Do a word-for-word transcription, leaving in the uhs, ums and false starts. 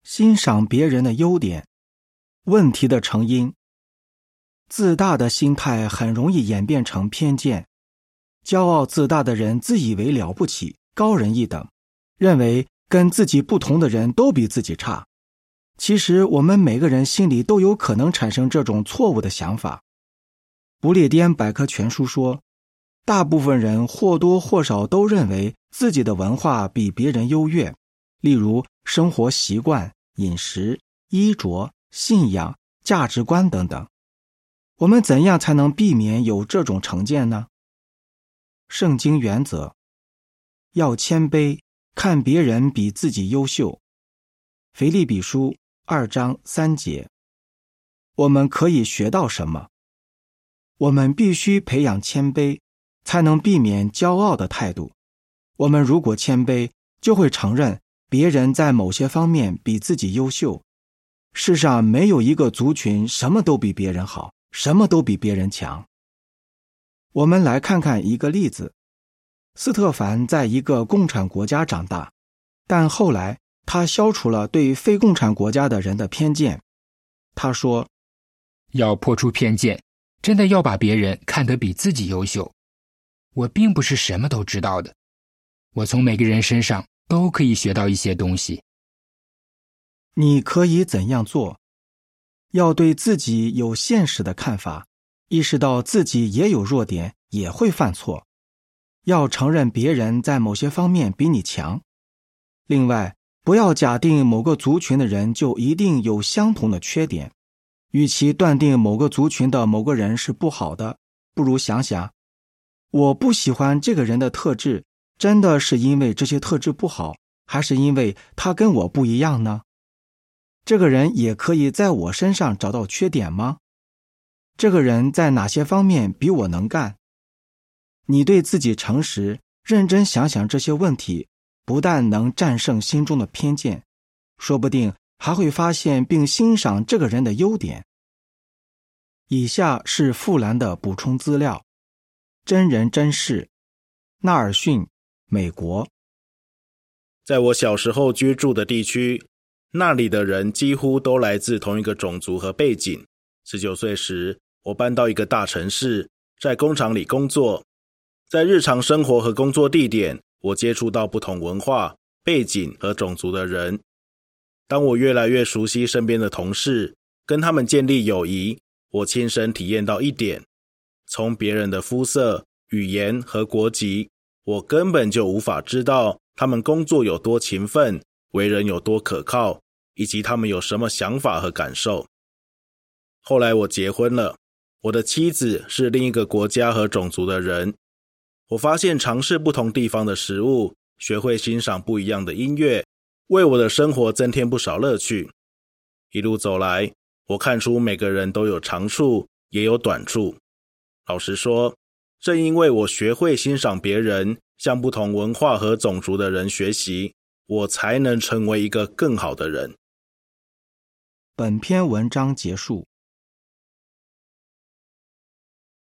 欣赏别人的优点。问题的成因。自大的心态很容易演变成偏见。骄傲自大的人自以为了不起，高人一等，认为跟自己不同的人都比自己差。其实我们每个人心里都有可能产生这种错误的想法。不列颠百科全书说，大部分人或多或少都认为自己的文化比别人优越，例如生活习惯、饮食、衣着、信仰、价值观等等。我们怎样才能避免有这种成见呢？圣经原则：要谦卑，看别人比自己优秀。腓立比书二章三节。我们可以学到什么？我们必须培养谦卑，才能避免骄傲的态度。我们如果谦卑，就会承认别人在某些方面比自己优秀。世上没有一个族群什么都比别人好，什么都比别人强。我们来看看一个例子。斯特凡在一个共产国家长大，但后来他消除了对非共产国家的人的偏见。他说， 要破除偏见，真的要把别人看得比自己优秀。我并不是什么都知道的，我从每个人身上都可以学到一些东西。 你可以怎样做？要对自己有现实的看法，意识到自己也有弱点，也会犯错。要承认别人在某些方面比你强。另外，不要假定某个族群的人就一定有相同的缺点。与其断定某个族群的某个人是不好的，不如想想，我不喜欢这个人的特质，真的是因为这些特质不好，还是因为他跟我不一样呢？这个人也可以在我身上找到缺点吗？这个人在哪些方面比我能干？你对自己诚实，认真想想这些问题，不但能战胜心中的偏见，说不定还会发现并欣赏这个人的优点。以下是富兰的补充资料。真人真事，纳尔逊，美国。 在我小时候居住的地区，那里的人几乎都来自同一个种族和背景。十九岁时，我搬到一个大城市，在工厂里工作。在日常生活和工作地点，我接触到不同文化、背景和种族的人。当我越来越熟悉身边的同事，跟他们建立友谊，我亲身体验到一点：从别人的肤色、语言和国籍，我根本就无法知道他们工作有多勤奋，为人有多可靠，以及他们有什么想法和感受。后来我结婚了，我的妻子是另一个国家和种族的人。我发现尝试不同地方的食物，学会欣赏不一样的音乐，为我的生活增添不少乐趣。一路走来，我看出每个人都有长处，也有短处。老实说，正因为我学会欣赏别人，向不同文化和种族的人学习，我才能成为一个更好的人。 本篇文章结束。